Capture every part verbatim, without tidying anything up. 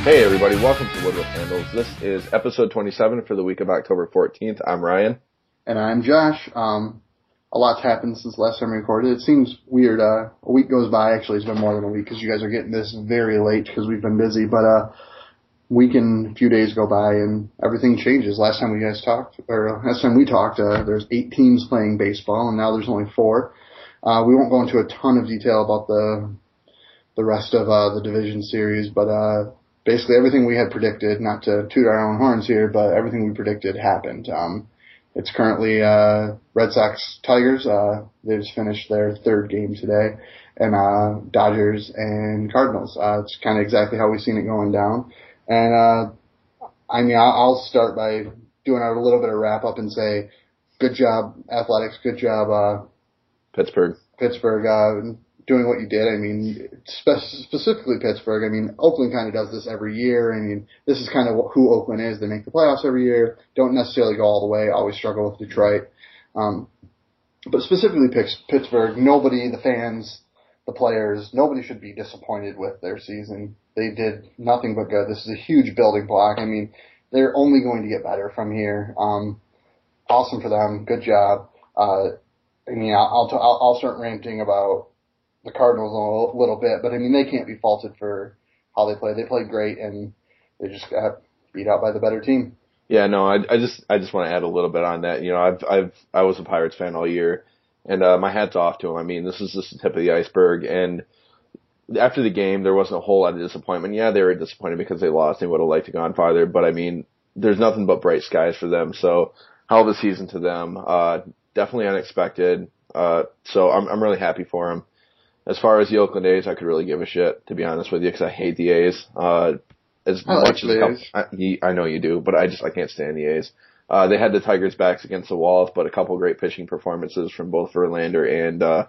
Hey everybody, welcome to Wood with Handles. This is episode twenty-seven for the week of October fourteenth. I'm Ryan. And I'm Josh. Um, a lot's happened since the last time we recorded. It seems weird. Uh, a week goes by. Actually, it's been more than a week because you guys are getting this very late because we've been busy. But uh, a week and a few days go by and everything changes. Last time we guys talked, or last time we talked, uh, there's eight teams playing baseball, and now there's only four. Uh, we won't go into a ton of detail about the the rest of uh, the division series, but uh, basically everything we had predicted, not to toot our own horns here, but everything we predicted happened. Um, it's currently uh, Red Sox Tigers. Uh, they just finished their third game today, and uh, Dodgers and Cardinals. Uh, it's kind of exactly how we've seen it going down. And uh, I mean, I'll, I'll start by doing a little bit of wrap up and say, good job, Athletics. Good job, uh, Pittsburgh. Pittsburgh. Uh, doing what you did. I mean, spe- specifically Pittsburgh. I mean, Oakland kind of does this every year. I mean, this is kind of who Oakland is. They make the playoffs every year, don't necessarily go all the way, always struggle with Detroit. Um, but specifically Pittsburgh, nobody, the fans, the players, nobody should be disappointed with their season. They did nothing but good. This is a huge building block. I mean, they're only going to get better from here. Um, awesome for them. Good job. Uh, I mean, I'll, I'll, I'll start ranting about the Cardinals a little bit, but I mean, they can't be faulted for how they played. They played great, and they just got beat out by the better team. Yeah, no, I, I just, I just want to add a little bit on that. You know, I've, I've, I was a Pirates fan all year, and uh, my hat's off to them. I mean, this is just the tip of the iceberg, and after the game, there wasn't a whole lot of disappointment. Yeah, they were disappointed because they lost. They would have liked to gone farther, but I mean, there's nothing but bright skies for them. So, hell of a season to them. Uh, definitely unexpected. Uh, so I'm, I'm really happy for them. As far as the Oakland A's, I could really give a shit, to be honest with you, because I hate the A's. Uh, as I much like as a couple, A's. I, I know you do, but I just I can't stand the A's. Uh, they had the Tigers' backs against the walls, but a couple great pitching performances from both Verlander and uh,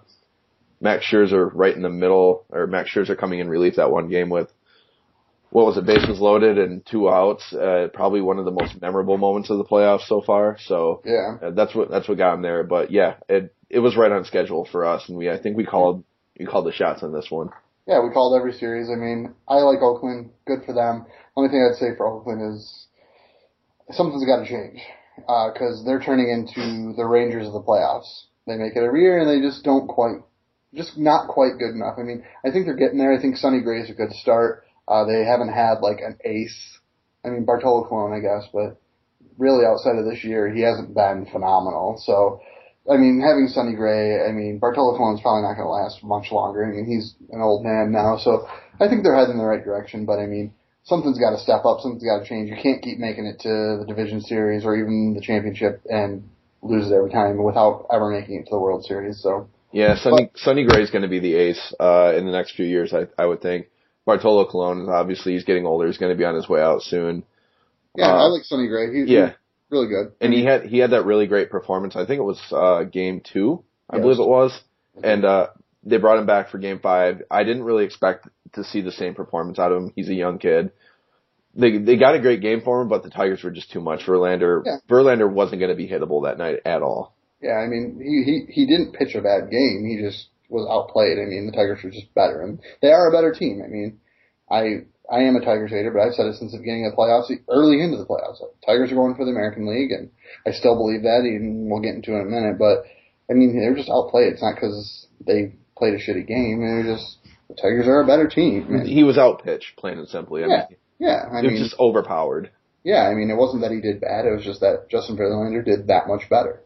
Max Scherzer right in the middle, or Max Scherzer coming in relief that one game with, what was it, bases loaded and two outs. Uh, probably one of the most memorable moments of the playoffs so far. So yeah, uh, that's what that's what got him there. But yeah, it it was right on schedule for us, and we I think we called. You called the shots on this one. Yeah, we called every series. I mean, I like Oakland. Good for them. Only thing I'd say for Oakland is something's got to change because uh, they're turning into the Rangers of the playoffs. They make it every year, and they just don't quite, just not quite good enough. I mean, I think they're getting there. I think Sonny Gray is a good start. Uh, they haven't had like an ace. I mean, Bartolo Colon, I guess, but really outside of this year, he hasn't been phenomenal. So. I mean, having Sonny Gray, I mean, Bartolo Colon's probably not going to last much longer. I mean, he's an old man now, so I think they're heading in the right direction. But, I mean, something's got to step up. Something's got to change. You can't keep making it to the division series or even the championship and lose it every time without ever making it to the World Series. So yeah, Sonny, but, Sonny Gray is going to be the ace uh, in the next few years, I, I would think. Bartolo Colon, obviously, he's getting older. He's going to be on his way out soon. Yeah, uh, I like Sonny Gray. He's, yeah. he's really good. And he had he had that really great performance. I think it was uh, game two, I yes. believe it was. And uh, they brought him back for game five. I didn't really expect to see the same performance out of him. He's a young kid. They they got a great game for him, but the Tigers were just too much. Verlander yeah. Verlander wasn't going to be hittable that night at all. Yeah, I mean, he, he, he didn't pitch a bad game. He just was outplayed. I mean, the Tigers were just better. And they are a better team. I mean, I... I am a Tigers hater, but I've said it since the beginning of the playoffs, early into the playoffs. Tigers are going for the American League, and I still believe that, and we'll get into it in a minute. But, I mean, they're just outplayed. It's not because they played a shitty game. They're just, the Tigers are a better team. Man. He was outpitched, plain and simply. I yeah, mean, yeah. I he mean, was just overpowered. Yeah, I mean, it wasn't that he did bad. It was just that Justin Verlander did that much better.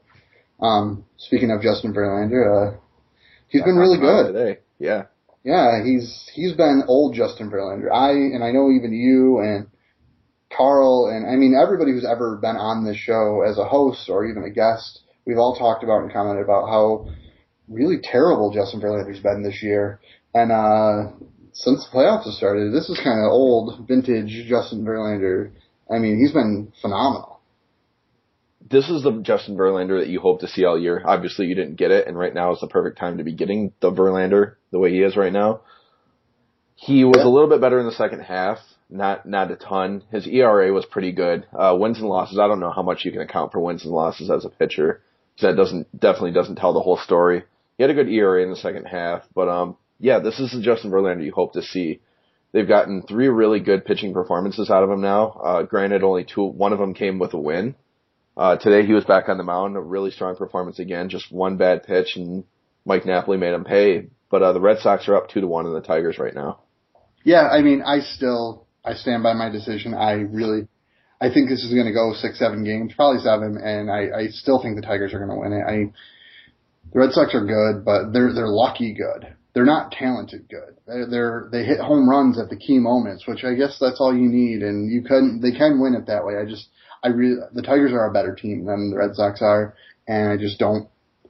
Um, speaking of Justin Verlander, uh, he's been really good. Today. Yeah. Yeah, he's he's been old Justin Verlander. I and I know even you and Carl and I mean everybody who's ever been on this show as a host or even a guest, we've all talked about and commented about how really terrible Justin Verlander's been this year. And uh since the playoffs have started, this is kind of old vintage Justin Verlander. I mean, he's been phenomenal. This is the Justin Verlander that you hope to see all year. Obviously, you didn't get it, and right now is the perfect time to be getting the Verlander the way he is right now. He was yeah. a little bit better in the second half, not not a ton. His E R A was pretty good. Uh, wins and losses, I don't know how much you can account for wins and losses as a pitcher. That doesn't definitely doesn't tell the whole story. He had a good E R A in the second half, but um, yeah, this is the Justin Verlander you hope to see. they've gotten three really good pitching performances out of him now. Uh, granted, only two, one of them came with a win. Uh, today he was back on the mound, a really strong performance again, just one bad pitch and Mike Napoli made him pay. But, uh, the Red Sox are up two to one in the Tigers right now. Yeah, I mean, I still, I stand by my decision. I really, I think this is going to go six, seven games, probably seven, and I, I still think the Tigers are going to win it. I, the Red Sox are good, but they're, they're lucky good. They're not talented good. They're, they're, they hit home runs at the key moments, which I guess that's all you need, and you can, they can win it that way. I just, I really, the Tigers are a better team than the Red Sox are, and I just don't,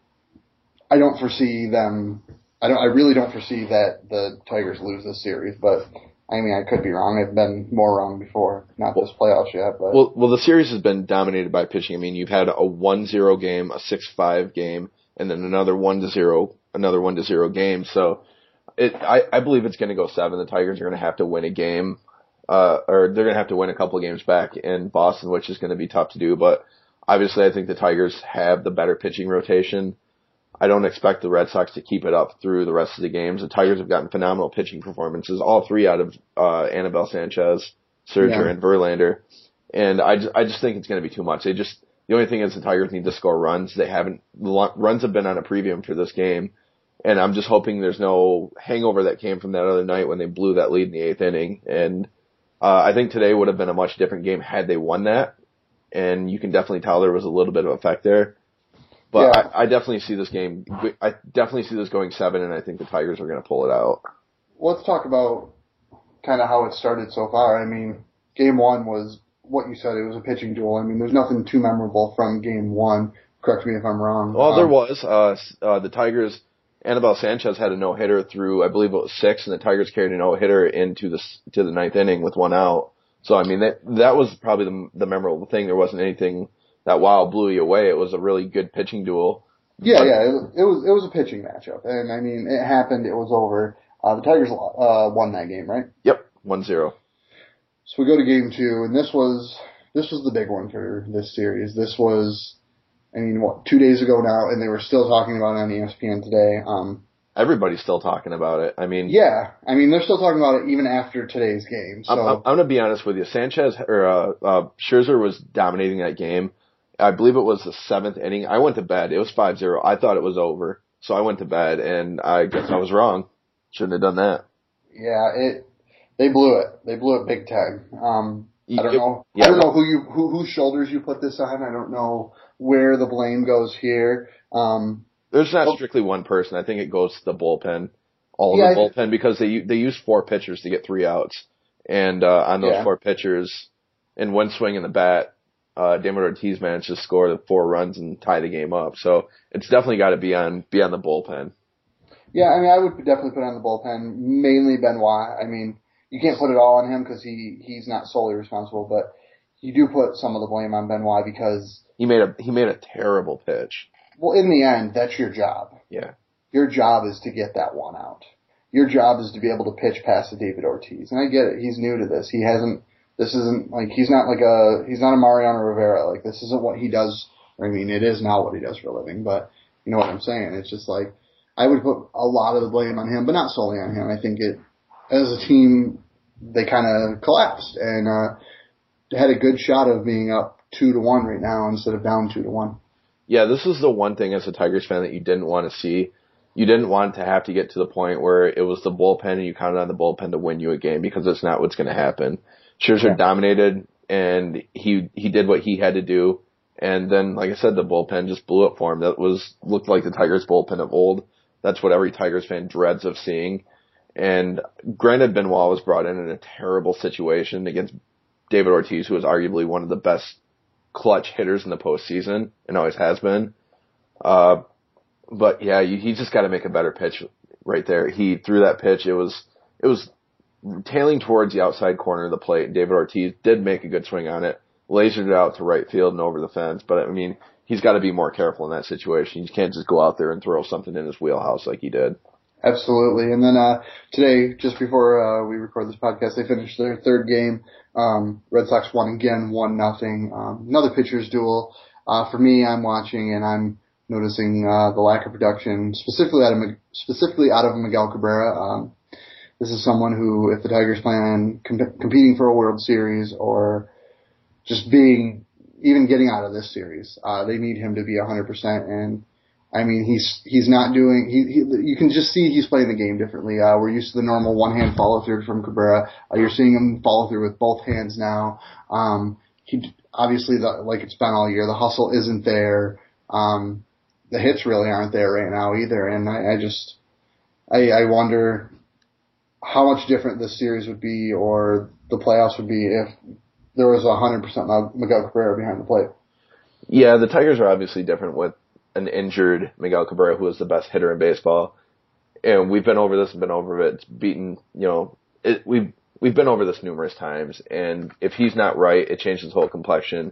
I don't foresee them, I don't, I really don't foresee that the Tigers lose this series, but I mean, I could be wrong. I've been more wrong before, not this playoffs yet, but. Well, well, the series has been dominated by pitching. I mean, you've had a one zero game, a six five game, and then another one to zero, another one to zero game. So, it, I, I believe it's going to go seven. The Tigers are going to have to win a game, uh, or they're going to have to win a couple of games back in Boston, which is going to be tough to do. But obviously, I think the Tigers have the better pitching rotation. I don't expect the Red Sox to keep it up through the rest of the games. The Tigers have gotten phenomenal pitching performances, all three out of uh, Anibal Sanchez, Serger, Yeah. and Verlander. And I just, I just think it's going to be too much. They just the only thing is the Tigers need to score runs. They haven't runs have been on a premium for this game, and I'm just hoping there's no hangover that came from that other night when they blew that lead in the eighth inning. And uh, I think today would have been a much different game had they won that. And you can definitely tell there was a little bit of effect there. But Yeah. I, I definitely see this game. I definitely see this going seven, and I think the Tigers are going to pull it out. Let's talk about kind of how it started so far. I mean, game one was what you said. It was a pitching duel. I mean, there's nothing too memorable from game one. Correct me if I'm wrong. Well, um, there was. Uh, uh, the Tigers, Anibal Sanchez had a no-hitter through, I believe it was six, and the Tigers carried a no-hitter into the to the ninth inning with one out. So, I mean, that that was probably the, the memorable thing. There wasn't anything that wow blew you away. It was a really good pitching duel. Yeah, yeah, it, it was it was a pitching matchup, and I mean, it happened. It was over. Uh, the Tigers uh, won that game, right? Yep, one zero. So we go to game two, and this was this was the big one for this series. This was, I mean, what, two days ago now, and they were still talking about it on E S P N today. Um, Everybody's still talking about it. I mean, yeah, I mean, they're still talking about it even after today's game. So I'm, I'm, I'm going to be honest with you. Sanchez or uh, uh, Scherzer was dominating that game. I believe it was the seventh inning. I went to bed. It was five zero. I thought it was over, so I went to bed, and I guess I was wrong. Shouldn't have done that. yeah, it they blew it. They blew it big time. Um, I don't It- know. yeah, I don't know who you who whose shoulders you put this on. I don't know where the blame goes here. Um, There's not Oh. strictly one person. I think it goes to the bullpen, all Yeah, of the I- bullpen, because they they use four pitchers to get three outs, and uh, on those Yeah. four pitchers, in one swing in the bat, uh, David Ortiz managed to score the four runs and tie the game up. So it's definitely got to be on be on the bullpen. Yeah, I mean, I would definitely put on the bullpen, mainly Benoit. I mean, you can't put it all on him because he, he's not solely responsible, but you do put some of the blame on Benoit because, He made a he made a terrible pitch. well, in the end, that's your job. Yeah. Your job is to get that one out. Your job is to be able to pitch past the David Ortiz. And I get it. He's new to this. He hasn't, this isn't like, he's not like a, he's not a Mariano Rivera. Like, this isn't what he does. I mean, it is not what he does for a living, but you know what I'm saying? It's just like, I would put a lot of the blame on him, but not solely on him. I think it, as a team, they kind of collapsed and, uh, had a good shot of being up two to one right now instead of down two to one. Yeah, this is the one thing as a Tigers fan that you didn't want to see. You didn't want to have to get to the point where it was the bullpen and you counted on the bullpen to win you a game because it's not what's going to happen. Scherzer Yeah. dominated and he he did what he had to do. And then, like I said, the bullpen just blew up for him. That was looked like the Tigers bullpen of old. That's what every Tigers fan dreads of seeing. And granted, Benoit was brought in in a terrible situation against David Ortiz, who is arguably one of the best clutch hitters in the postseason and always has been. Uh, but yeah, you, he just got to make a better pitch right there. He threw that pitch. It was, it was tailing towards the outside corner of the plate. David Ortiz did make a good swing on it, lasered it out to right field and over the fence. But I mean, he's got to be more careful in that situation. You can't just go out there and throw something in his wheelhouse like he did. Absolutely. And then, uh, today, just before, uh, we record this podcast, they finished their third game. Um, Red Sox won again, one nothing. Um, another pitcher's duel. Uh, for me, I'm watching and I'm noticing, uh, the lack of production, specifically out of, specifically out of Miguel Cabrera. Um, This is someone who, if the Tigers plan on comp- competing for a World Series or just being, even getting out of this series, uh, they need him to be one hundred percent. And I mean, he's he's not doing. He, he you can just see he's playing the game differently. Uh, we're used to the normal one hand follow through from Cabrera. Uh, you're seeing him follow through with both hands now. Um, he obviously, the, like it's been all year, the hustle isn't there. Um, the hits really aren't there right now either. And I, I just, I, I wonder how much different this series would be, or the playoffs would be, if there was a hundred percent Miguel Cabrera behind the plate. Yeah, the Tigers are obviously different with an injured Miguel Cabrera, who is the best hitter in baseball. And we've been over this and been over it. It's beaten, you know, it, we've, we've been over this numerous times. And if he's not right, it changes his whole complexion.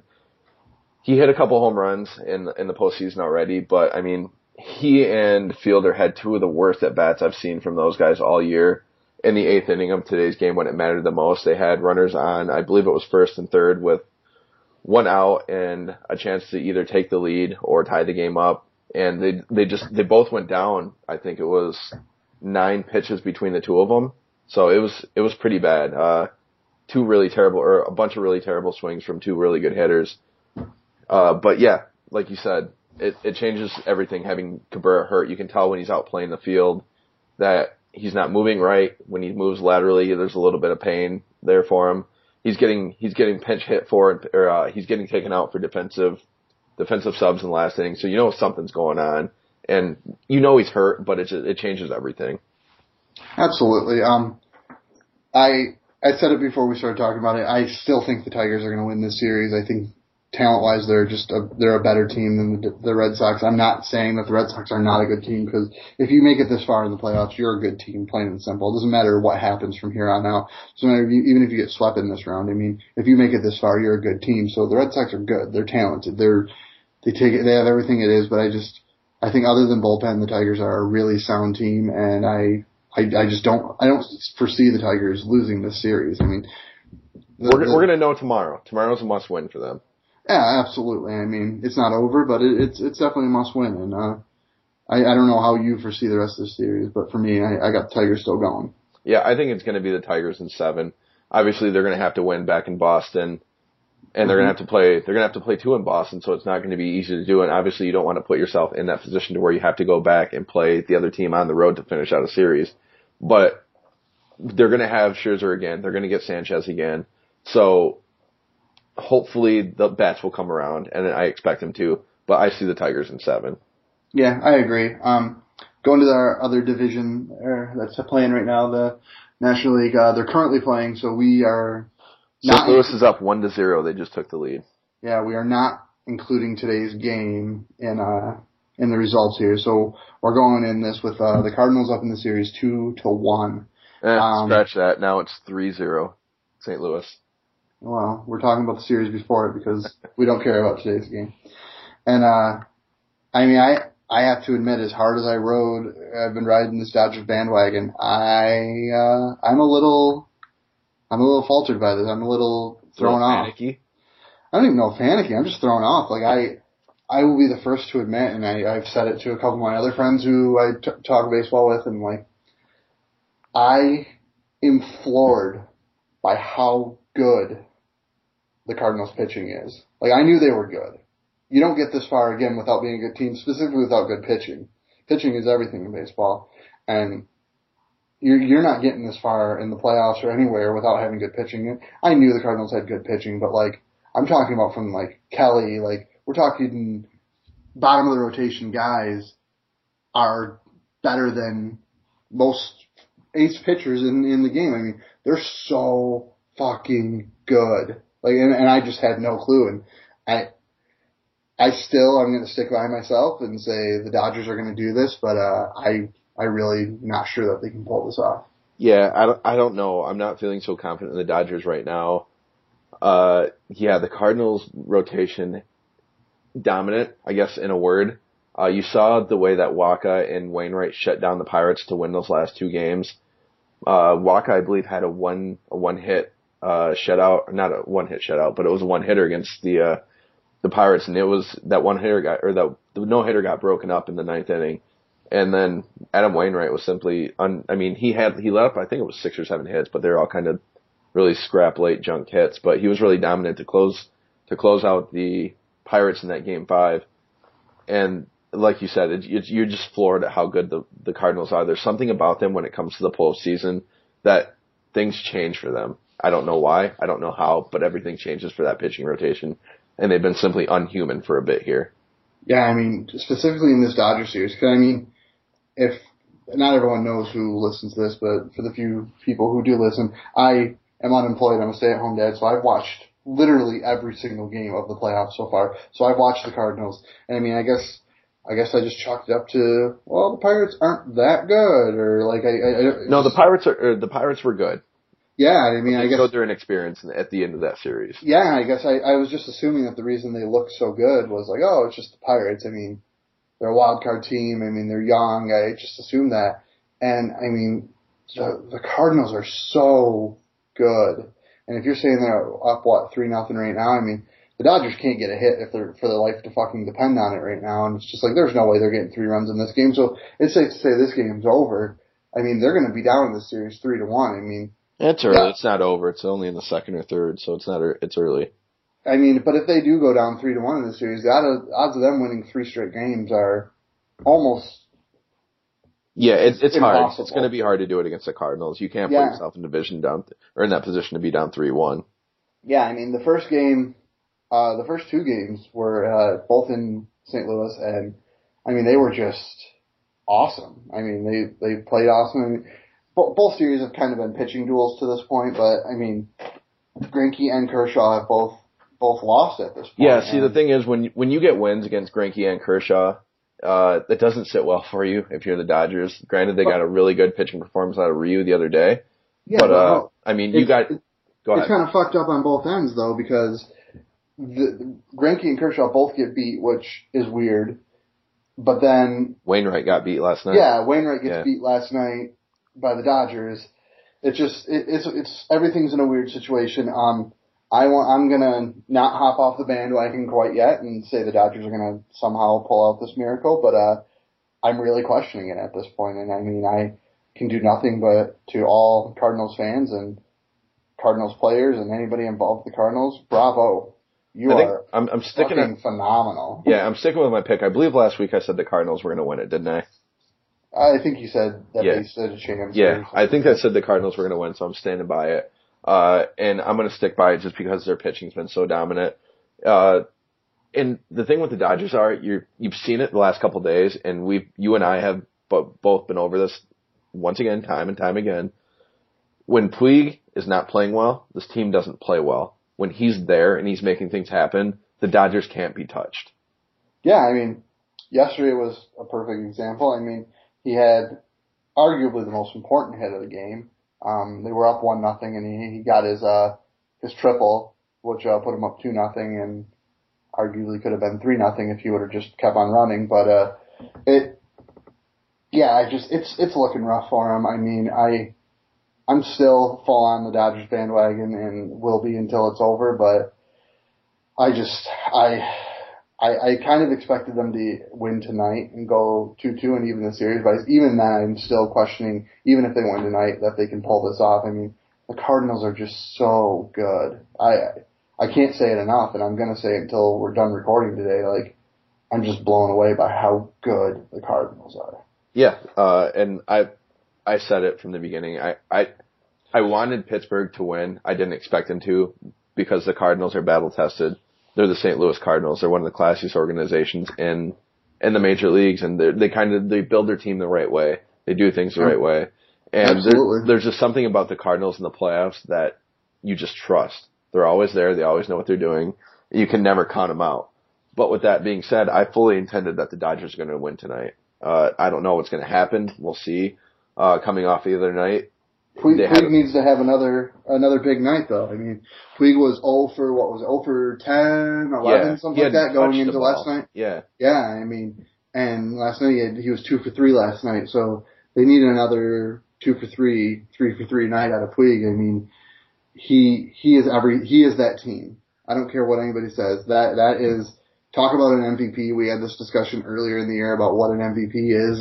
He hit a couple home runs in, in the postseason already, but I mean, he and Fielder had two of the worst at-bats I've seen from those guys all year. In the eighth inning of today's game, when it mattered the most, they had runners on, I believe it was first and third, with one out and a chance to either take the lead or tie the game up. And they they just they both went down. I think it was nine pitches between the two of them. So it was it was pretty bad. Uh, two really terrible, or a bunch of really terrible swings from two really good hitters. Uh, but yeah, like you said, it it changes everything having Cabrera hurt. You can tell when he's out playing the field that he's not moving right. When he moves laterally, there's a little bit of pain there for him. He's getting he's getting pinch hit for, or uh, he's getting taken out for defensive defensive subs in the last inning. So you know something's going on, and you know he's hurt, but it just, it changes everything. Absolutely. Um, I I said it before we started talking about it. I still think the Tigers are going to win this series. I think talent-wise, they're just a, they're a better team than the, the Red Sox. I'm not saying that the Red Sox are not a good team, because if you make it this far in the playoffs, you're a good team, plain and simple. It doesn't matter what happens from here on out. It doesn't matter if you, even if you get swept in this round. I mean, if you make it this far, you're a good team. So the Red Sox are good. They're talented. They're they take it. They have everything it is. But I just I think other than bullpen, the Tigers are a really sound team, and I I, I just don't I don't foresee the Tigers losing this series. I mean, the, we're the, we're gonna know tomorrow. Tomorrow's a must win for them. Yeah, absolutely. I mean, it's not over, but it, it's it's definitely a must win. And uh, I I don't know how you foresee the rest of the series, but for me, I, I got the Tigers still going. Yeah, I think it's going to be the Tigers in seven. Obviously, they're going to have to win back in Boston, and mm-hmm. they're going to have to play. They're going to have to play two in Boston, so it's not going to be easy to do. And obviously, you don't want to put yourself in that position to where you have to go back and play the other team on the road to finish out a series. But they're going to have Scherzer again. They're going to get Sanchez again. So hopefully the bats will come around, and I expect them to, but I see the Tigers in seven. Yeah, I agree. Um, going to our other division uh, that's playing right now, the National League, uh, they're currently playing, so we are not... Saint Louis is up one to zero. They just took the lead. Yeah, we are not including today's game in uh, in the results here, so we're going in this with uh, the Cardinals up in the series two to one. Eh, um, scratch that. Now it's three zero, Saint Louis. Well, we're talking about the series before it because we don't care about today's game. And, uh, I mean, I, I have to admit, as hard as I rode, I've been riding this Dodgers bandwagon, I, uh, I'm a little, I'm a little faltered by this. I'm a little thrown off. Panicky? I don't even know if panicky. I'm just thrown off. Like, I, I will be the first to admit, and I, I've said it to a couple of my other friends who I t- talk baseball with, and like, I am floored by how good the Cardinals pitching is. Like, I knew they were good. You don't get this far again without being a good team, specifically without good pitching. Pitching is everything in baseball, and you're, you're not getting this far in the playoffs or anywhere without having good pitching. I knew the Cardinals had good pitching, but like, I'm talking about from like Kelly, like, we're talking bottom of the rotation guys are better than most ace pitchers in, in the game. I mean, they're so fucking good. Like, and, and I just had no clue. And I, I still, I'm going to stick by myself and say the Dodgers are going to do this, but, uh, I, I really not sure that they can pull this off. Yeah, I don't, I don't know. I'm not feeling so confident in the Dodgers right now. Uh, yeah, the Cardinals rotation dominant, I guess, in a word. Uh, you saw the way that Waka and Wainwright shut down the Pirates to win those last two games. Uh, Waka, I believe, had a one, a one hit, uh, shutout, not a one hit shutout, but it was a one hitter against the, uh, the Pirates, and it was, that one hitter got, or that, the no hitter got broken up in the ninth inning. And then Adam Wainwright was simply, un, I mean, he had, he let up, I think it was six or seven hits, but they're all kind of really scrap late junk hits. But he was really dominant to close, to close out the Pirates in that game five. And like you said, it, it, you're just floored at how good the, the Cardinals are. There's something about them when it comes to the postseason that things change for them. I don't know why, I don't know how, but everything changes for that pitching rotation. And they've been simply unhuman for a bit here. Yeah, I mean, specifically in this Dodgers series, because I mean, if not everyone knows who listens to this, but for the few people who do listen, I am unemployed. I'm a stay-at-home dad, so I've watched literally every single game of the playoffs so far. So I've watched the Cardinals, and I mean, I guess, I guess I just chalked it up to, well, the Pirates aren't that good, or like I. I, I no, the Pirates are. Or the Pirates were good. Yeah, I mean, I guess showed their inexperience at the end of that series. Yeah, I guess I, I was just assuming that the reason they looked so good was like, oh, it's just the Pirates. I mean, they're a wild card team. I mean, they're young. I just assumed that. And I mean, the, the Cardinals are so good. And if you're saying they're up what three nothing right now, I mean, the Dodgers can't get a hit if they're for their life to fucking depend on it right now. And it's just like there's no way they're getting three runs in this game. So it's safe to say this game's over. I mean, they're going to be down in this series three to one. I mean, it's early. Yeah. It's not over. It's only in the second or third, so it's not. It's early. I mean, but if they do go down three to one in the series, the odds of them winning three straight games are almost. Yeah, it's it's impossible. hard. It's going to be hard to do it against the Cardinals. You can't yeah. put yourself in division down or in that position to be down three one. Yeah, I mean the first game, uh, the first two games were uh, both in Saint Louis, and I mean they were just awesome. I mean they they played awesome. I mean, both, both series have kind of been pitching duels to this point, but I mean. Greinke and Kershaw have both both lost at this point. Yeah, see, the thing is, when when you get wins against Greinke and Kershaw, uh, that doesn't sit well for you if you're the Dodgers. Granted, they got a really good pitching performance out of Ryu the other day. Yeah, but, uh, well, I mean, you got... Go ahead. It's kind of fucked up on both ends, though, because the, Greinke and Kershaw both get beat, which is weird. But then... Wainwright got beat last night. Yeah, Wainwright gets yeah. beat last night by the Dodgers. It just it, it's it's everything's in a weird situation. Um, I want I'm gonna not hop off the bandwagon quite yet and say the Dodgers are gonna somehow pull out this miracle, but uh, I'm really questioning it at this point. And I mean, I can do nothing but to all Cardinals fans and Cardinals players and anybody involved with the Cardinals, bravo! You I think are I'm, I'm sticking fucking at, phenomenal. Yeah, I'm sticking with my pick. I believe last week I said the Cardinals were gonna win it, didn't I? I think you said that yeah. they stood a chance. Yeah, I think I said the Cardinals were going to win, so I'm standing by it. Uh, and I'm going to stick by it just because their pitching's been so dominant. Uh, and the thing with the Dodgers are, you're, you've seen it the last couple of days, and we, you and I have bo- both been over this once again, time and time again. When Puig is not playing well, this team doesn't play well. When he's there and he's making things happen, the Dodgers can't be touched. Yeah, I mean, yesterday was a perfect example. I mean, he had arguably the most important hit of the game. Um, they were up one nothing, and he, he got his uh his triple, which uh, put him up two nothing, and arguably could have been three nothing if he would have just kept on running. But uh, it, yeah, I just it's it's looking rough for him. I mean, I I'm still full on the Dodgers bandwagon and will be until it's over. But I just I. I, I kind of expected them to win tonight and go two two and even the series, but even then I'm still questioning, even if they win tonight, that they can pull this off. I mean, the Cardinals are just so good. I I can't say it enough, and I'm going to say it until we're done recording today. Like, I'm just blown away by how good the Cardinals are. Yeah, uh, and I I said it from the beginning. I, I I wanted Pittsburgh to win. I didn't expect them to because the Cardinals are battle-tested. They're the Saint Louis Cardinals. They're one of the classiest organizations in in the major leagues, and they kind of they build their team the right way. They do things the right way, and there, there's just something about the Cardinals in the playoffs that you just trust. They're always there. They always know what they're doing. You can never count them out. But with that being said, I fully intended that the Dodgers are going to win tonight. Uh, I don't know what's going to happen. We'll see. Uh, coming off the other night. Puig, Puig needs to have another another big night, though. I mean, Puig was zero for, what was it, zero for ten, eleven, yeah, something like that, going into last night. Yeah. Yeah, I mean, and last night he, had, he was two for three last night, so they need another two for three, three for three night out of Puig. I mean, he he is every he is that team. I don't care what anybody says. That that is, talk about an M V P. We had this discussion earlier in the year about what an M V P is, and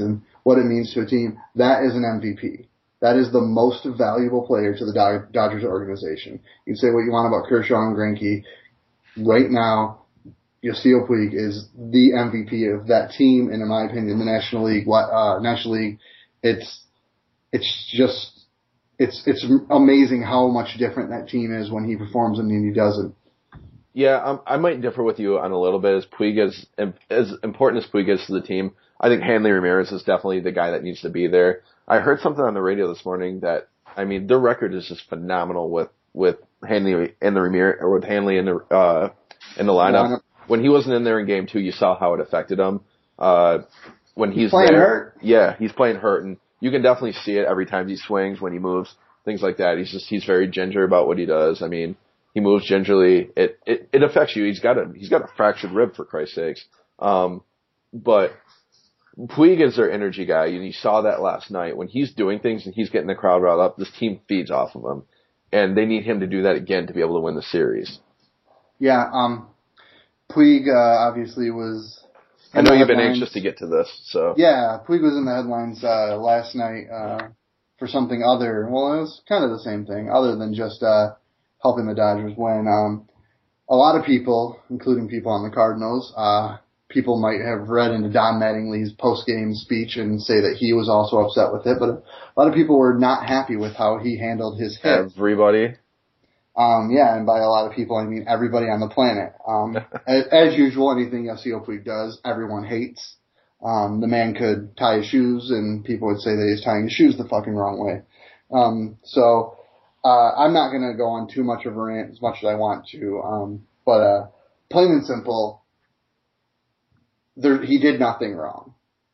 what it means to a team, that is an M V P. That is the most valuable player to the Dodgers organization. You can say what you want about Kershaw and Greinke. Right now, Yasiel Puig is the M V P of that team, and in my opinion, the National League. Uh, National League, it's it's just it's it's amazing how much different that team is when he performs and when he doesn't. Yeah, um, I might differ with you on a little bit. As Puig is as important as Puig is to the team, I think Hanley Ramirez is definitely the guy that needs to be there. I heard something on the radio this morning that, I mean, their record is just phenomenal with, with Hanley and the Ramirez, or with Hanley in the, uh, in the lineup. lineup. When he wasn't in there in game two, you saw how it affected him. Uh, when he's, he's playing there, hurt. Yeah, he's playing hurt, and you can definitely see it every time he swings, when he moves, things like that. He's just, he's very ginger about what he does. I mean, he moves gingerly. It, it, it affects you. He's got a, he's got a fractured rib, for Christ's sakes. Um, but, Puig is their energy guy, and you saw that last night. When he's doing things and he's getting the crowd riled up, this team feeds off of him. And they need him to do that again to be able to win the series. Yeah, um, Puig, uh, obviously was... I know you've been anxious to get to this, so... Yeah, Puig was in the headlines, uh, last night, uh, for something other... Well, it was kind of the same thing, other than just, uh, helping the Dodgers win. Um, a lot of people, including people on the Cardinals, uh, people might have read into Don Mattingly's post-game speech and say that he was also upset with it, but a lot of people were not happy with how he handled his hit. Everybody? Um, yeah, and by a lot of people, I mean everybody on the planet. Um, as, as usual, anything Yasiel Puig does, everyone hates. Um, the man could tie his shoes, and people would say that he's tying his shoes the fucking wrong way. Um, so, uh, I'm not gonna go on too much of a rant as much as I want to, um, but, uh, plain and simple, There, he did nothing wrong.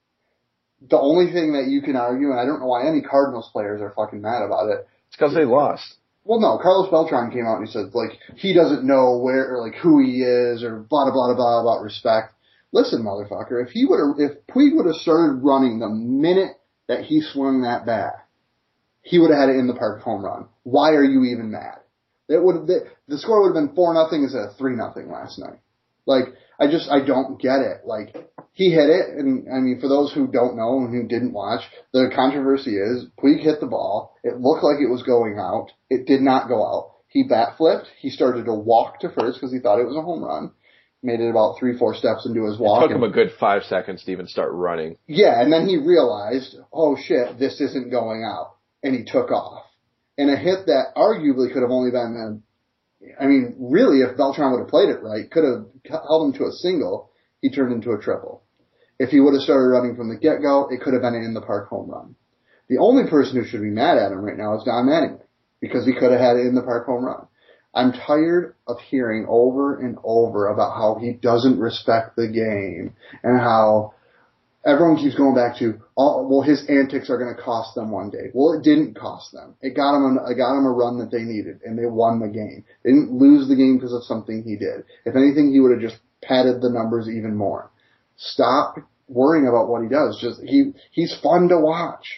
The only thing that you can argue, and I don't know why any Cardinals players are fucking mad about it. It's because they lost. Well, no, Carlos Beltran came out and he said, like, he doesn't know where, or like, who he is, or blah, blah, blah, blah, about respect. Listen, motherfucker, if he would have, if Puig would have started running the minute that he swung that bat, he would have had it in the park home run. Why are you even mad? It would, the, the score would have been four nothing instead of three nothing last night. Like, I just, I don't get it. Like, he hit it, and I mean, for those who don't know and who didn't watch, the controversy is, Puig hit the ball, it looked like it was going out, it did not go out. He bat flipped, he started to walk to first because he thought it was a home run, made it about three, four steps into his walk. It took him a good five seconds to even start running. Yeah, and then he realized, oh shit, this isn't going out, and he took off. And a hit that arguably could have only been a I mean, really, if Beltran would have played it right, could have held him to a single, he turned into a triple. If he would have started running from the get-go, it could have been an in-the-park home run. The only person who should be mad at him right now is Don Mattingly, because he could have had an in-the-park home run. I'm tired of hearing over and over about how he doesn't respect the game, and how everyone keeps going back to, oh, well, his antics are going to cost them one day. Well, it didn't cost them. It got them, a, it got them a run that they needed, and they won the game. They didn't lose the game because of something he did. If anything, he would have just padded the numbers even more. Stop worrying about what he does. Just he he's fun to watch.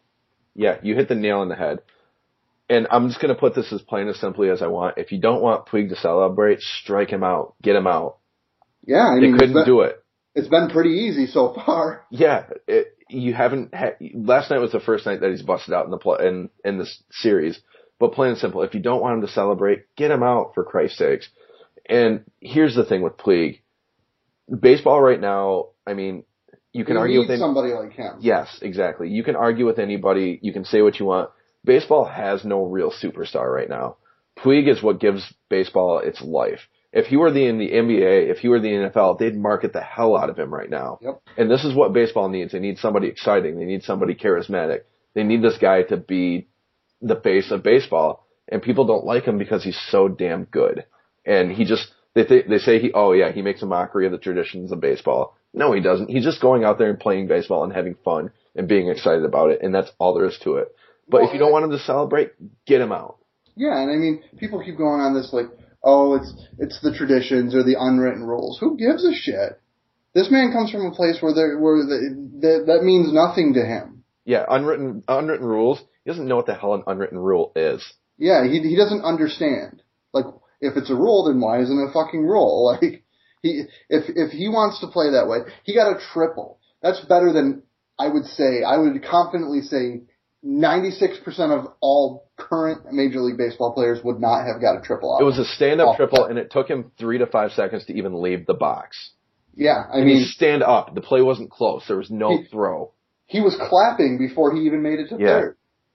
Yeah, you hit the nail on the head. And I'm just going to put this as plain as simply as I want. If you don't want Puig to celebrate, strike him out. Get him out. Yeah, I mean, they couldn't been, do it. It's been pretty easy so far. Yeah, it, you haven't. Ha- last night was the first night that he's busted out in the pl- in in this series. But plain and simple, if you don't want him to celebrate, get him out, for Christ's sakes. And here's the thing with Puig. Baseball right now, I mean, you can you argue need with any- somebody like him. Yes, exactly. You can argue with anybody. You can say what you want. Baseball has no real superstar right now. Puig is what gives baseball its life. If he were the, in the N B A, if he were the N F L, they'd market the hell out of him right now. Yep. And this is what baseball needs. They need somebody exciting. They need somebody charismatic. They need this guy to be the face of baseball. And people don't like him because he's so damn good. And he just, they th- they say he, oh yeah, he makes a mockery of the traditions of baseball. No, he doesn't. He's just going out there and playing baseball and having fun and being excited about it. And that's all there is to it. But well, if you don't want him to celebrate, get him out. Yeah, and I mean, people keep going on this like, oh, it's it's the traditions or the unwritten rules. Who gives a shit? This man comes from a place where there where the, the, that means nothing to him. Yeah, unwritten unwritten rules. He doesn't know what the hell an unwritten rule is. Yeah, he he doesn't understand. Like, if it's a rule, then why isn't it a fucking rule? Like, he if if he wants to play that way, he got a triple. That's better than I would say, I would confidently say ninety-six percent of all current Major League Baseball players would not have got a triple out. It was a stand-up triple, and it took him three to five seconds to even leave the box. Yeah, I and mean... he stand up. The play wasn't close. There was no he, throw. He was clapping before he even made it to yeah. third.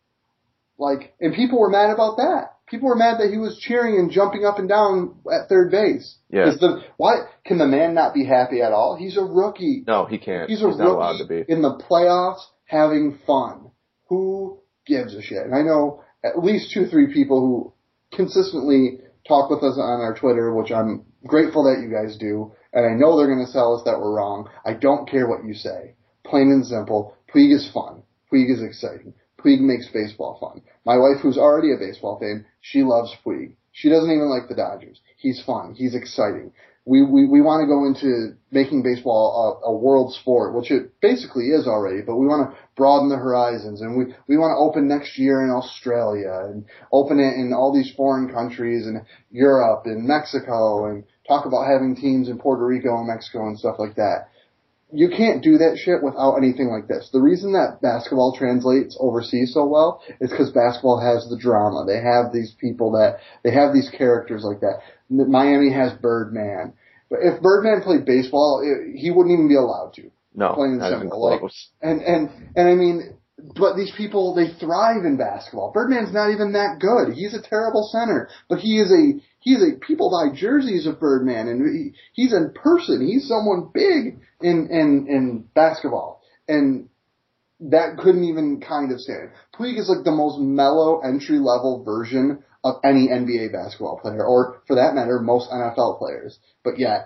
Like, and people were mad about that. People were mad that he was cheering and jumping up and down at third base. Yeah. The, why can the man not be happy at all? He's a rookie. No, he can't. He's a He's rookie not allowed to be. in the playoffs having fun. Who gives a shit? And I know at least two, three people who consistently talk with us on our Twitter, which I'm grateful that you guys do. And I know they're going to tell us that we're wrong. I don't care what you say. Plain and simple. Puig is fun. Puig is exciting. Puig makes baseball fun. My wife, who's already a baseball fan, she loves Puig. She doesn't even like the Dodgers. He's fun. He's exciting. We we, we want to go into making baseball a, a world sport, which it basically is already, but we want to broaden the horizons, and we, we want to open next year in Australia and open it in all these foreign countries and Europe and Mexico and talk about having teams in Puerto Rico and Mexico and stuff like that. You can't do that shit without anything like this. The reason that basketball translates overseas so well is because basketball has the drama. They have these people that, they have these characters like that. Miami has Birdman. But if Birdman played baseball, it, he wouldn't even be allowed to. No, plain and not even simple. Like, close. and, and, and I mean, but these people, they thrive in basketball. Birdman's not even that good. He's a terrible center, but he is a, he's a, people buy jerseys of Birdman, and he, he's a person. He's someone big in, in, in basketball. And that couldn't even kind of stand. Puig is like the most mellow entry-level version of any N B A basketball player, or for that matter, most N F L players. But yet,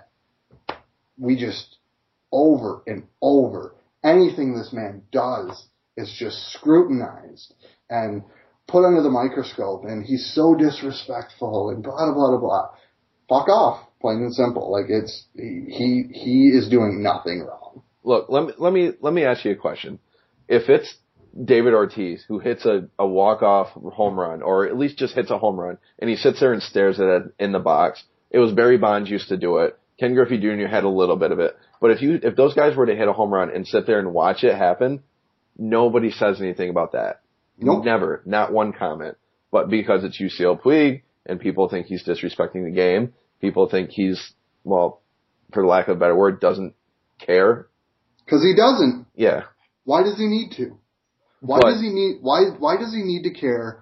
we just, over and over, anything this man does is just scrutinized and put under the microscope, and he's so disrespectful and blah, blah, blah, blah. Fuck off, plain and simple. Like, it's, he, he is doing nothing wrong. Look, let me, let me, let me ask you a question. If it's David Ortiz who hits a, a walk-off home run, or at least just hits a home run, and he sits there and stares at it in the box, it was Barry Bonds used to do it. Ken Griffey Junior had a little bit of it. But if you, if those guys were to hit a home run and sit there and watch it happen, nobody says anything about that. Nope. Never. Not one comment. But because it's Yasiel Puig, and people think he's disrespecting the game, people think he's, well, for lack of a better word, doesn't care. Because he doesn't. Yeah. Why does he need to? Why But, does he need, why, why does he need to care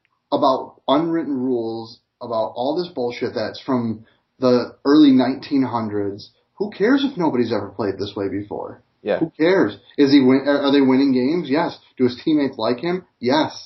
about unwritten rules, about all this bullshit that's from the early nineteen hundreds? Who cares if nobody's ever played this way before? Yeah. Who cares? Is he win? Are they winning games? Yes. Do his teammates like him? Yes.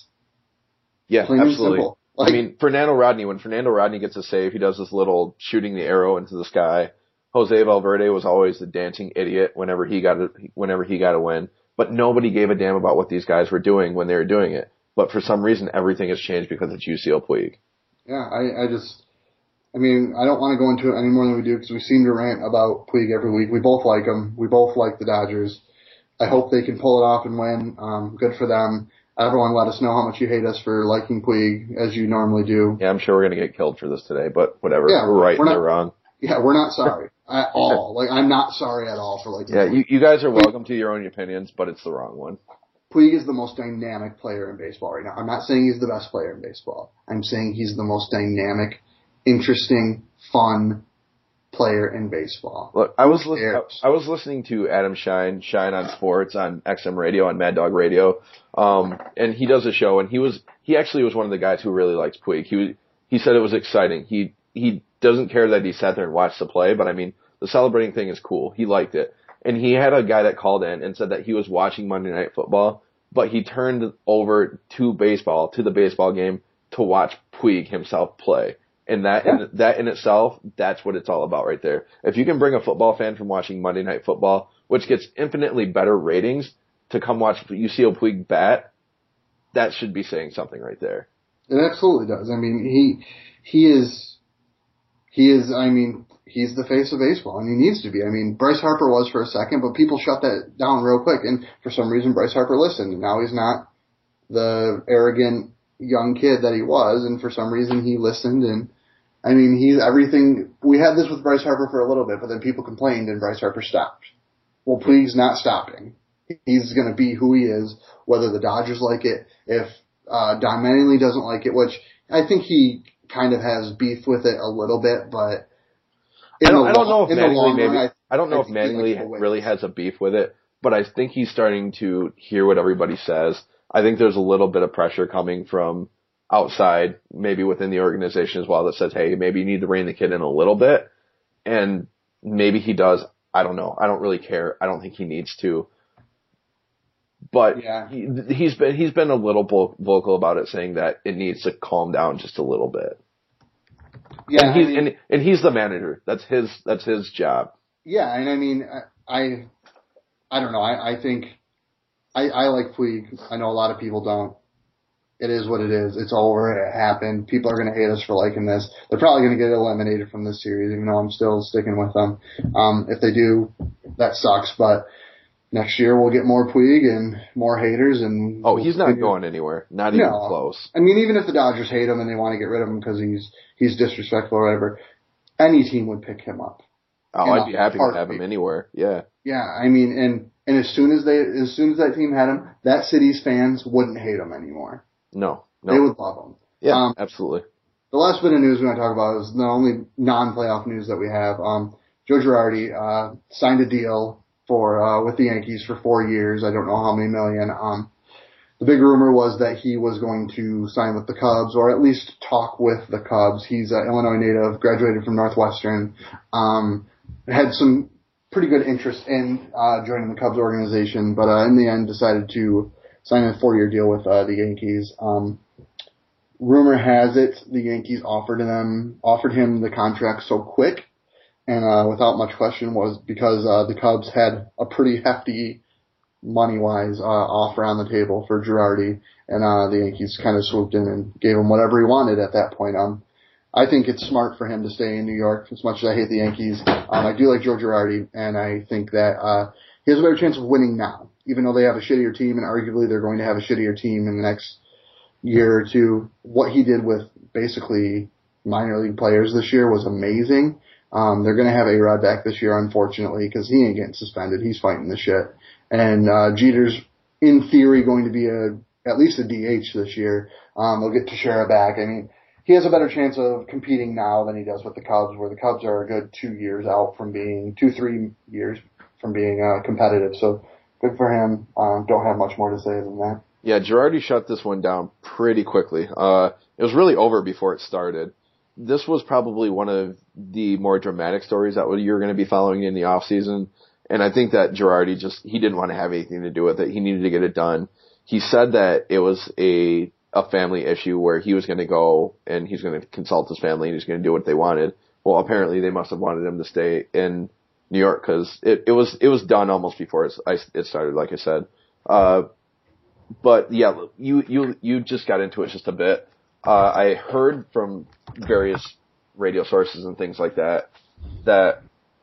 Yeah, Plain and absolutely. simple. Like, I mean, Fernando Rodney, when Fernando Rodney gets a save, he does this little shooting the arrow into the sky. Jose Valverde was always the dancing idiot whenever he got a, whenever he got a win. But nobody gave a damn about what these guys were doing when they were doing it. But for some reason, everything has changed because it's Yasiel Puig. Yeah, I, I just, I mean, I don't want to go into it any more than we do because we seem to rant about Puig every week. We both like him. We both like the Dodgers. I hope they can pull it off and win. Um, good for them. Everyone let us know how much you hate us for liking Puig, as you normally do. Yeah, I'm sure we're going to get killed for this today, but whatever. Yeah, we're right we're and not, they're wrong. Yeah, we're not sorry at all. Like, I'm not sorry at all for liking Yeah, Puig. you, you guys are welcome to your own opinions, but it's the wrong one. Puig is the most dynamic player in baseball right now. I'm not saying he's the best player in baseball. I'm saying he's the most dynamic, interesting, fun player in baseball. Look, I was li- I was listening to Adam Shine, Shine on Sports on X M Radio, on Mad Dog Radio, um, and he does a show, and he was he actually was one of the guys who really likes Puig. He was, he said it was exciting. He he doesn't care that he sat there and watched the play, but I mean the celebrating thing is cool. He liked it, and he had a guy that called in and said that he was watching Monday Night Football, but he turned over to baseball to the baseball game to watch Puig himself play. And that, Yeah. in, that in itself, that's what it's all about right there. If you can bring a football fan from watching Monday Night Football, which gets infinitely better ratings, to come watch Yasiel Puig bat, that should be saying something right there. It absolutely does. I mean, he he is he is. I mean, he's the face of baseball, and he needs to be. I mean, Bryce Harper was for a second, but people shut that down real quick, and for some reason, Bryce Harper listened, and now he's not the arrogant young kid that he was, and for some reason, he listened and. I mean, he's everything. We had this with Bryce Harper for a little bit, but then people complained and Bryce Harper stopped. Well, Puig's not stopping. he's going to be who he is, whether the Dodgers like it, if uh, Don Mattingly doesn't like it, which I think he kind of has beef with it a little bit, but I don't, I don't know if Mattingly maybe, run, I, I don't know I if Mattingly really has a beef with it, but I think he's starting to hear what everybody says. I think there's a little bit of pressure coming from outside, maybe within the organization as well, that says, hey, maybe you need to rein the kid in a little bit. And maybe he does. I don't know. I don't really care. I don't think he needs to. But yeah. he, he's been he's been a little vocal about it, saying that it needs to calm down just a little bit. Yeah, and he's I mean, and, and he's the manager. That's his that's his job. Yeah, and I mean, I I don't know. I, I think I, I like Puig. I know a lot of people don't. It is what it is. It's over. It happened. People are going to hate us for liking this. They're probably going to get eliminated from this series, even though I'm still sticking with them. Um, if they do, that sucks. But next year we'll get more Puig and more haters. And oh, we'll he's not going anywhere. Not even no. close. I mean, even if the Dodgers hate him and they want to get rid of him because he's he's disrespectful or whatever, any team would pick him up. Oh, I'd be happy to have him anywhere. Yeah. Yeah, I mean, and and as soon as they as soon as that team had him, that city's fans wouldn't hate him anymore. No, no. They would love him. Yeah, um, absolutely. The last bit of news we want to talk about is the only non-playoff news that we have. Um, Joe Girardi uh, signed a deal for uh, with the Yankees for four years. I don't know how many million. Um, the big rumor was that he was going to sign with the Cubs, or at least talk with the Cubs. He's an Illinois native, graduated from Northwestern, um, had some pretty good interest in uh, joining the Cubs organization, but uh, in the end decided to sign a four-year deal with uh, the Yankees. Um, rumor has it the Yankees offered them offered him the contract so quick and uh, without much question was because uh, the Cubs had a pretty hefty money-wise uh, offer on the table for Girardi, and uh, the Yankees kind of swooped in and gave him whatever he wanted at that point. Um, I think it's smart for him to stay in New York. As much as I hate the Yankees, um, I do like Joe Girardi, and I think that uh, he has a better chance of winning now, even though they have a shittier team, and arguably they're going to have a shittier team in the next year or two. What he did with basically minor league players this year was amazing. Um, they're going to have A-Rod back this year, unfortunately, because he ain't getting suspended. He's fighting the shit. And uh, Jeter's, in theory, going to be a at least a D H this year. Um, they'll get Teixeira back. I mean, he has a better chance of competing now than he does with the Cubs, where the Cubs are a good two years out from being, two, three years from being uh, competitive. So good for him. Um, don't have much more to say than that. Yeah, Girardi shut this one down pretty quickly. Uh, it was really over before it started. This was probably one of the more dramatic stories that you're going to be following in the off season. And I think that Girardi just, he didn't want to have anything to do with it. He needed to get it done. He said that it was a, a family issue where he was going to go and he's going to consult his family and he's going to do what they wanted. Well, apparently they must have wanted him to stay in New York because it, it was, it was done almost before it, it started, like I said. Uh, but yeah, you, you, you just got into it just a bit. Uh, I heard from various radio sources and things like that, that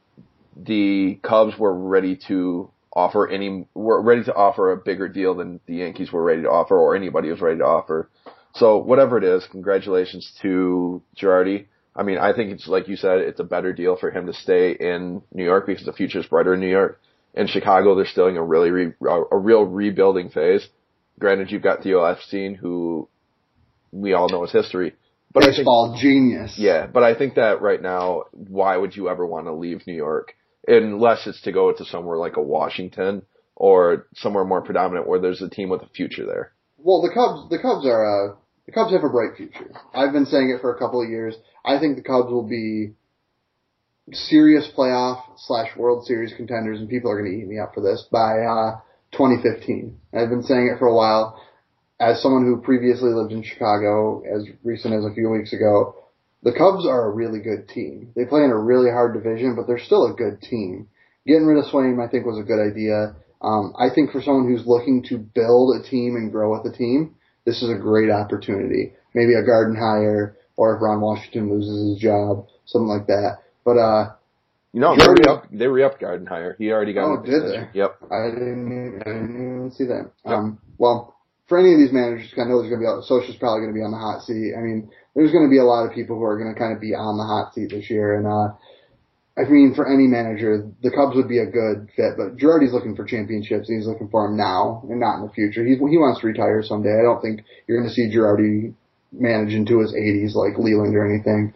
the Cubs were ready to offer any, were ready to offer a bigger deal than the Yankees were ready to offer or anybody was ready to offer. So whatever it is, congratulations to Girardi. I mean, I think it's like you said, it's a better deal for him to stay in New York because the future is brighter in New York. In Chicago, they're still in a really, re, a real rebuilding phase. Granted, you've got Theo Epstein, who we all know his history. But Baseball I think, genius. Yeah, but I think that right now, why would you ever want to leave New York? Unless it's to go to somewhere like a Washington or somewhere more predominant where there's a team with a future there. Well, the Cubs, the Cubs are, uh, the Cubs have a bright future. I've been saying it for a couple of years. I think the Cubs will be serious playoff slash World Series contenders, and people are going to eat me up for this, by uh, twenty fifteen. I've been saying it for a while. As someone who previously lived in Chicago, as recent as a few weeks ago, the Cubs are a really good team. They play in a really hard division, but they're still a good team. Getting rid of Swaim, I think, was a good idea. Um, I think for someone who's looking to build a team and grow with a team, this is a great opportunity. Maybe a garden hire, or if Ron Washington loses his job, something like that. But, uh, you know, they re-upped, they re-upped Gardenhire. He already got Oh, did they? Yep. I didn't, I didn't even see that. Yep. Um, well, for any of these managers, I know there's going to be, Socha's probably going to be on the hot seat. I mean, there's going to be a lot of people who are going to kind of be on the hot seat this year. And, uh, I mean, for any manager, the Cubs would be a good fit, but Girardi's looking for championships, and he's looking for them now and not in the future. He's, he wants to retire someday. I don't think you're going to see Girardi manage into his eighties like Leland or anything.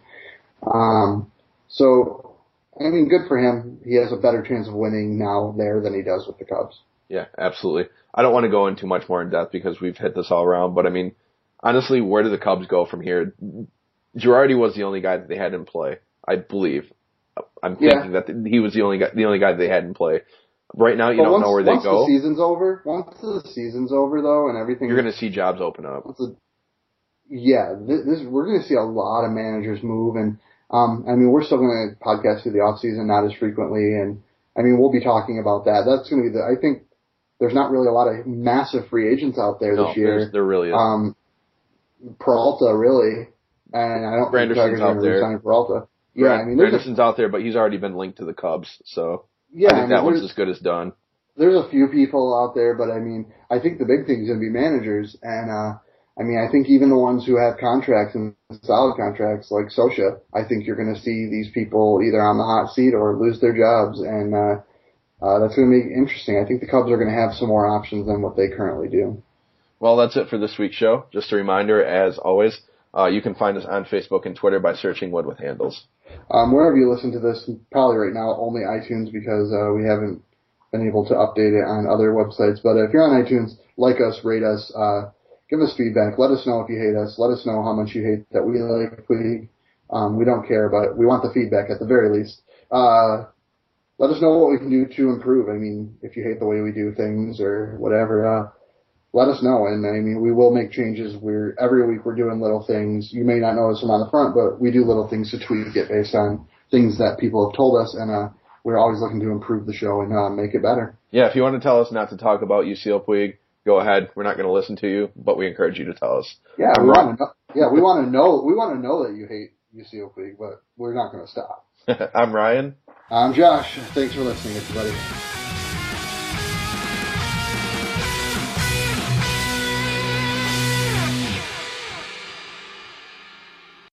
Um, so, I mean, good for him. He has a better chance of winning now there than he does with the Cubs. Yeah, absolutely. I don't want to go into much more in depth because we've hit this all around, but I mean, honestly, where do the Cubs go from here? Girardi was the only guy that they had in play, I believe. I'm thinking yeah. that he was the only guy, the only guy that they had in play. Right now, you but don't once, know where they once go. Once the season's over, once the season's over, though, and everything, you're going to see jobs open up. The, yeah, this, this we're going to see a lot of managers move, and um, I mean, we're still going to podcast through the off season, not as frequently, and I mean, we'll be talking about that. That's going to be the. I think there's not really a lot of massive free agents out there no, this year. There really is. Um, Peralta, really, and I don't think Tigers are going to resign Peralta. Yeah, I mean, Granderson's out there, but he's already been linked to the Cubs, so yeah, I think I mean, that one's as good as done. There's a few people out there, but I mean, I think the big thing is going to be managers, and uh, I mean, I think even the ones who have contracts and solid contracts like Scioscia, I think you're going to see these people either on the hot seat or lose their jobs, and uh, uh, that's going to be interesting. I think the Cubs are going to have some more options than what they currently do. Well, that's it for this week's show. Just a reminder, as always, uh, you can find us on Facebook and Twitter by searching Wood with Handles. Um, wherever you listen to this, probably right now only iTunes because uh, we haven't been able to update it on other websites. But if you're on iTunes, like us, rate us, uh, give us feedback. Let us know if you hate us. Let us know how much you hate that we like Puig. Um, we don't care, but we want the feedback at the very least. Uh, let us know what we can do to improve. I mean, if you hate the way we do things or whatever, uh, let us know. And I mean, we will make changes. We're every week we're doing little things. You may not notice them on the front, but we do little things to tweak it based on things that people have told us. And, uh, we're always looking to improve the show and, uh, make it better. Yeah. If you want to tell us not to talk about Yasiel Puig, go ahead. We're not going to listen to you, but we encourage you to tell us. Yeah. We want to know, yeah. We want to know, we want to know that you hate Yasiel Puig, but we're not going to stop. I'm Ryan. I'm Josh. Thanks for listening, everybody.